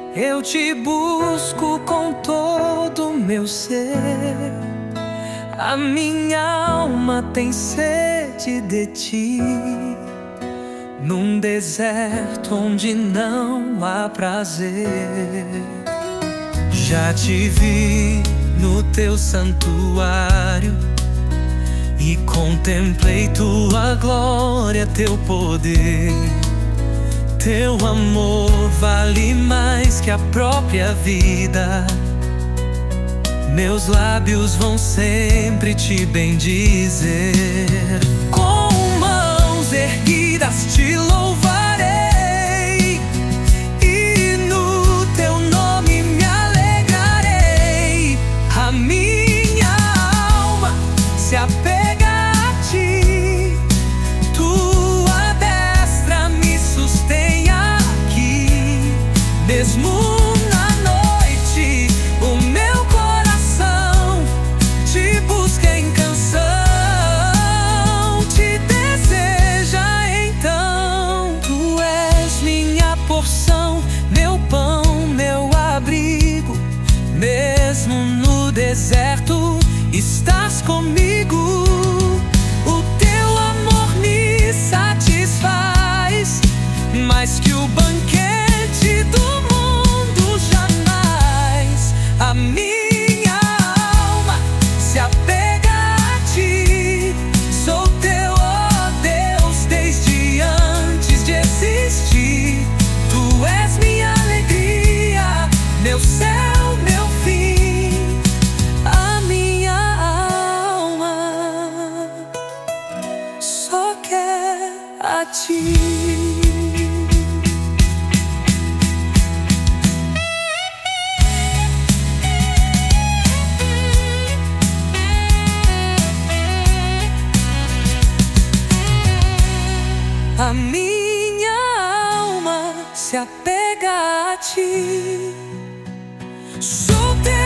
Eu te busco com todo o meu ser. A minha alma tem sede de ti, num deserto onde não há prazer. Já te vi no teu santuário e contemplei tua glória, teu poder. Teu amor vale mais que a própria vida. Meus lábios vão sempre te bendizer. Com mãos erguidas te louvarei, e no teu nome me alegrarei. A minha alma se apega a ti, tua destra me sustém aqui. Mesmo na noite, o meu coração te busca em canção, te deseja então. Tu és minha porção, meu pão, meu abrigo. Mesmo no deserto, estás comigo. O teu amor me satisfaz mais que o banquete do mundo jamais. A minha alma se apega a ti. Sou teu, ó Deus, desde antes de existir. Tu és minha alegria, meu céu, meu fim. A minha alma só quer a ti. A minha alma se apega a ti. Sou teu.